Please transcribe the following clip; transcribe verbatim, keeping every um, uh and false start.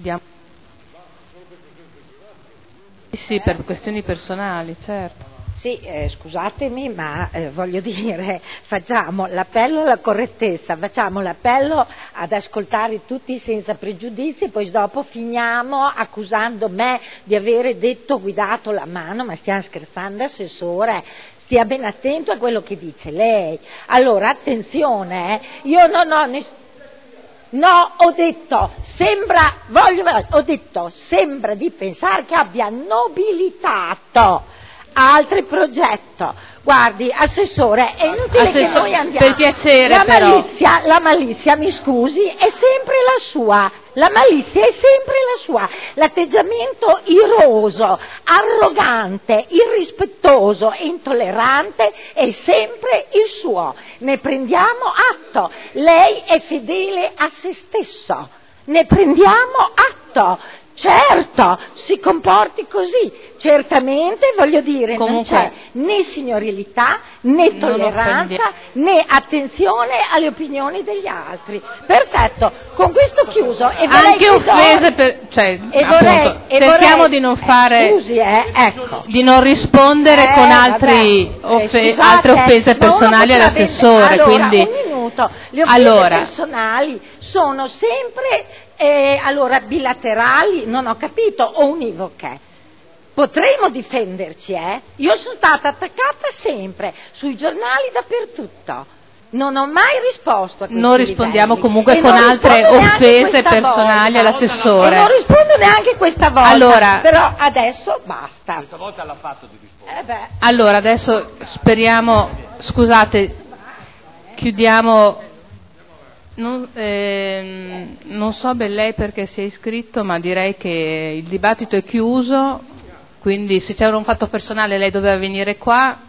diamo... Sì, per questioni personali, certo. Sì, eh, scusatemi, ma eh, voglio dire, facciamo l'appello alla correttezza, facciamo l'appello ad ascoltare tutti senza pregiudizi, poi dopo finiamo accusando me di avere detto guidato la mano, ma stiamo scherzando, assessore? Stia ben attento a quello che dice lei. Allora, attenzione, eh, io non ho nessuno... No, ho detto, sembra, voglio, ho detto, sembra di pensare che abbia nobilitato altri progetto. Guardi, assessore, è inutile Assessore, che noi andiamo. per piacere, la però. malizia, la malizia, mi scusi, è sempre la sua. La malizia è sempre la sua. L'atteggiamento iroso, arrogante, irrispettoso e intollerante è sempre il suo. Ne prendiamo atto. Lei è fedele a se stesso. Ne prendiamo atto. Certo, si comporti così, certamente, voglio dire, Comunque, non c'è né signorilità, né tolleranza, né attenzione alle opinioni degli altri. Perfetto, con questo chiuso. E anche offese per... Cioè, e appunto, vorrei, e cerchiamo vorrei, di non fare... Eh, scusi, eh, ecco. Di non rispondere Eh, con altri vabbè, eh, offe- scusate, altre offese ma uno personali potrebbe- all'assessore, allora, quindi... un minuto, le offese Allora. personali sono sempre... Eh, allora, bilaterali, non ho capito, o univoche? Potremmo difenderci, eh? Io sono stata attaccata sempre, sui giornali dappertutto. Non ho mai risposto a questi Non rispondiamo livelli. comunque E con non altre rispondo neanche offese questa personali volta. all'assessore. E non rispondo neanche questa volta, Allora. però adesso basta. Questa volta l'ha fatto di rispondere. Eh beh. Allora, adesso speriamo... Scusate, chiudiamo... Non, ehm, non so ben lei perché si è iscritto, ma direi che il dibattito è chiuso, quindi se c'era un fatto personale lei doveva venire qua,